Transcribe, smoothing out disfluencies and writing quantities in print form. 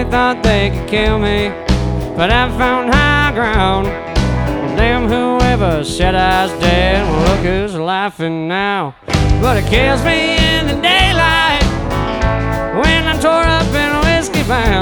they thought they could kill me, but I found high ground. Well, damn, whoever said I was dead, well, look who's laughing now. But it kills me in the daylight when I'm tore up and whiskey bound.